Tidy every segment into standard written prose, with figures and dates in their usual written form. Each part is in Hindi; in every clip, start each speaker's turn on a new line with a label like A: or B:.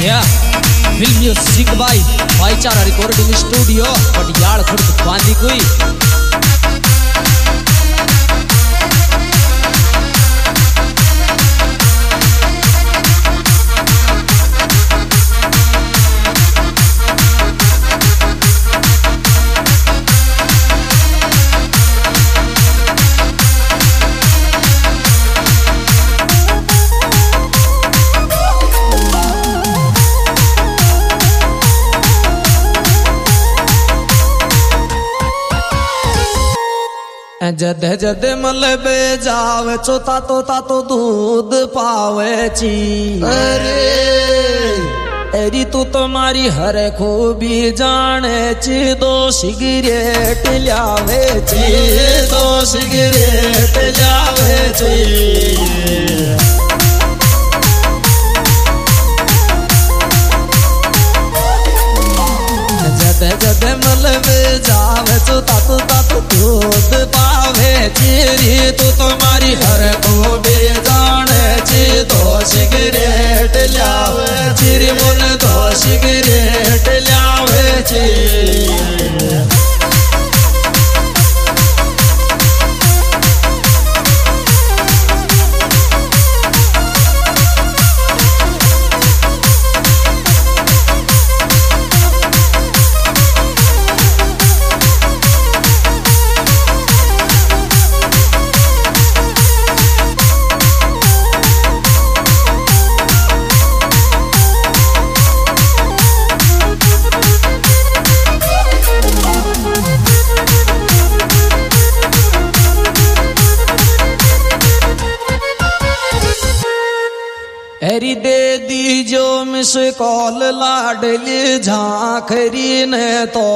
A: Film music by Bhaichara recording studio Patiala Khurd बांदी कोई। जद जद मलबे जावे चो तातो दूध पावे ची। अरे तू तुम्हारी हर खूबी जाने ची। दो सिगरेट लावे ची, दो सिगरेट लावे ची। जद जद मलबे जावे चो तातो दूध पावे चिरी। तू तुम्हारी हर को भी जाने ची। दो सिगरेट लावे चिरी मुन, दो सिगरेट लावे ची। हरी दे दी जो मिस कॉल लाडली झांखरी ने तो।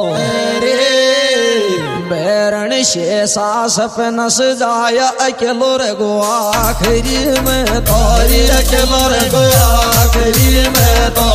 A: बैरण शेषा सपन सजाया अकेलो रगो आखरी में तोरी, अकेलो रगो आखरी में तो।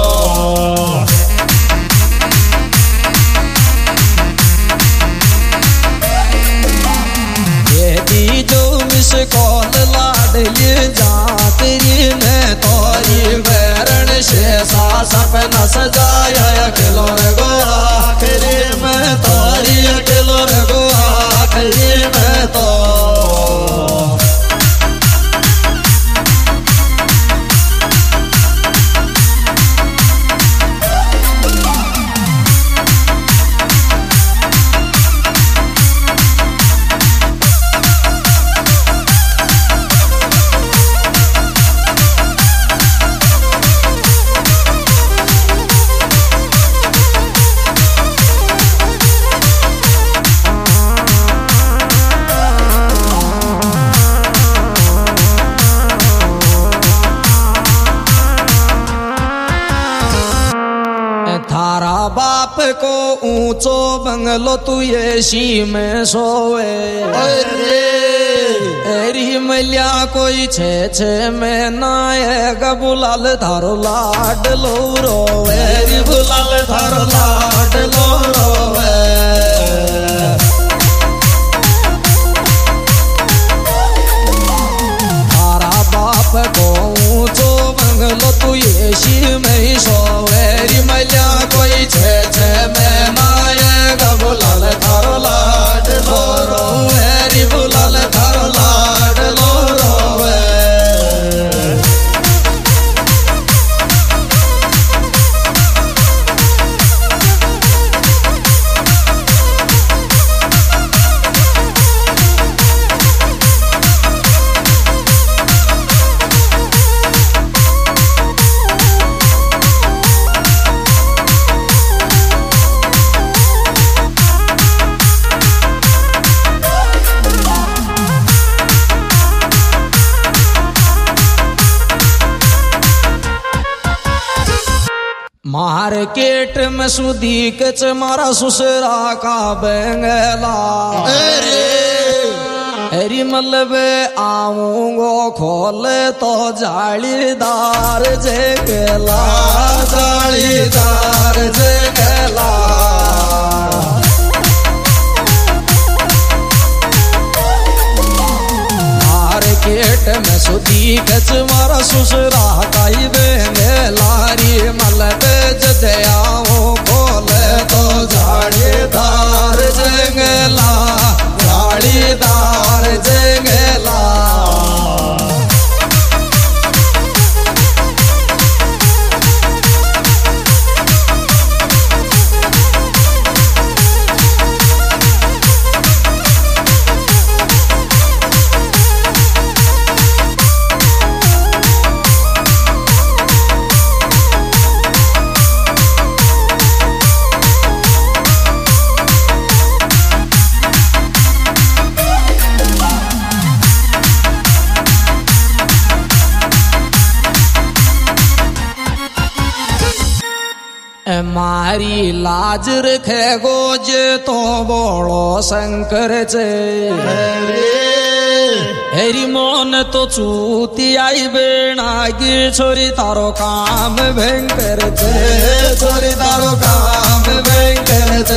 A: जो मिस कॉल लाडली जातरी में तोरी। बैरण शेषा सपना सजाया अकेलो रगो आखरी में तोरी, अकेलो रगो आखरी में तो। थारा बाप को ऊंचो बंगलो तू एसी में सोवे। एरी मलिया कोई छे में नाएगा बुलाल थारो लाड लो रोवे। एरी बुलाल थारो लाड लो रोवे। थारा बाप को ऊंचो बंगलो तू एसी में सोवे। मलिया कोई छे में नाएगा बुलाल थारो लाड लो रोवे। री बुलाल थारो लाड लो रोवे। मार्केट में सुधी कच मारा ससुरा का बेंगला। हरी मलबे आऊंगो खोले तो जालीदार जेगला, जालीदार जेगला। मार्केट में सुधी कच मारा ससुरा का बेंगला। मारी लाज रखे गोज तो बोलो शंकर चे हेरी मोन तो चूती आई बेणागी छोरी तारो काम भयंकर चे छोरी तारो काम भयंकर चे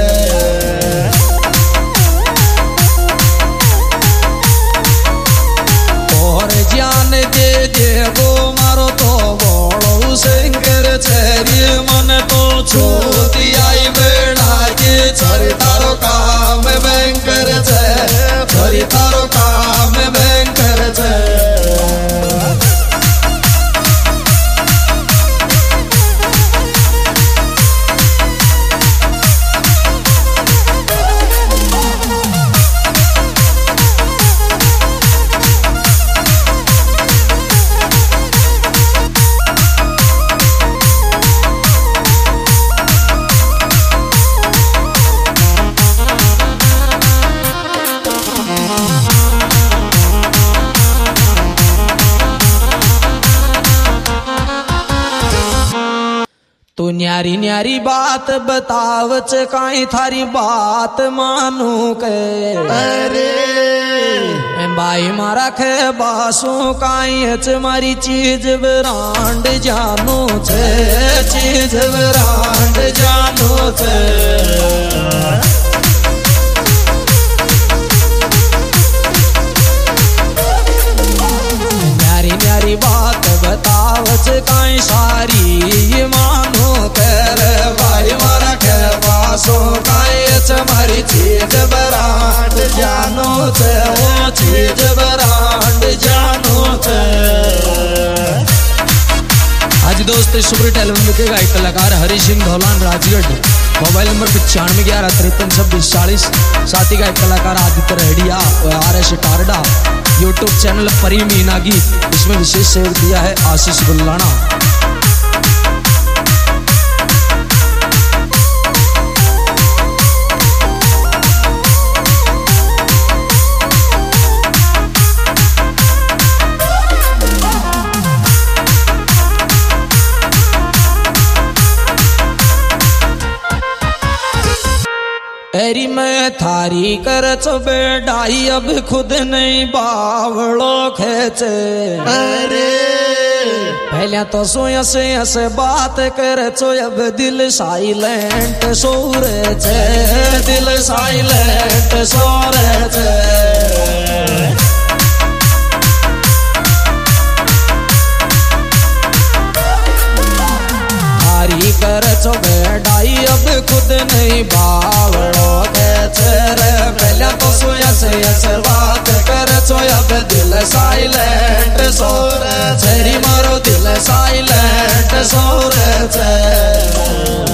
A: ज्ञान दे देवो मारो तो बोलो शंकर छेरी मन तो छोटी आई बेड़ा के छोरी तारो काम भयंकर छे छोरी तारो काम भयंकर छे तू न्यारी न्यारी बात बतावच काई थारी बात मानू के अरे भाई मारा खे बासू काई अच मारी चीज ब्रांड जानू छे चीज ब्रांड जानू छे न्यारी न्यारी बात बतावच काई सारी मानू कर भाई मारा के पासों कायच मारी चीज ब्रांड जानो थे वो चीज ब्रांड जानो थे। आज दोस्त सुपर एल्बम के गायक कलाकार हरी सिंह धौलान राजगढ़ मोबाइल नंबर 9511532640 साथ ही गायक कलाकार आदित्य रेडिया और RS Tarda YouTube channel Pari Meena गीत इसमें विशेष सहयोग दिया है आशीष गुल्लाना। तेरी मैं थारी कर चो बेडाई अब खुद नहीं बावड़ो खेचे अरे पहले तो सोया से बात कर चो अब दिल साइलेंट सो रे छे दिल साइलेंट सो रे छे थारी कर चो बेडाई अब खुद नहीं बावड़ो पहले तो सोया से बात कर चो अब दिल साइलेंट सो रे छेरी मारो दिल साइलेंट सो रे छे।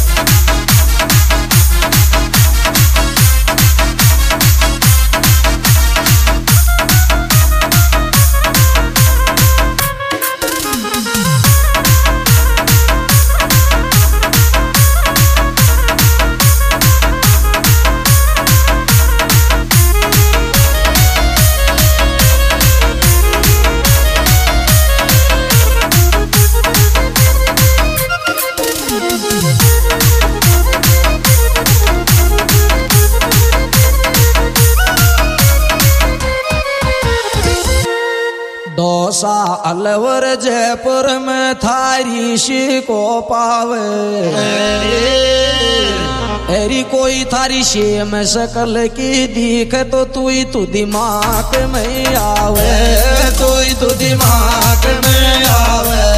A: दोसा अलवर जयपुर में थारी शी को पावे एरी कोई थारी शी में शकल की दिख तो तू दिमाग में आवे तू दिमाग में आवे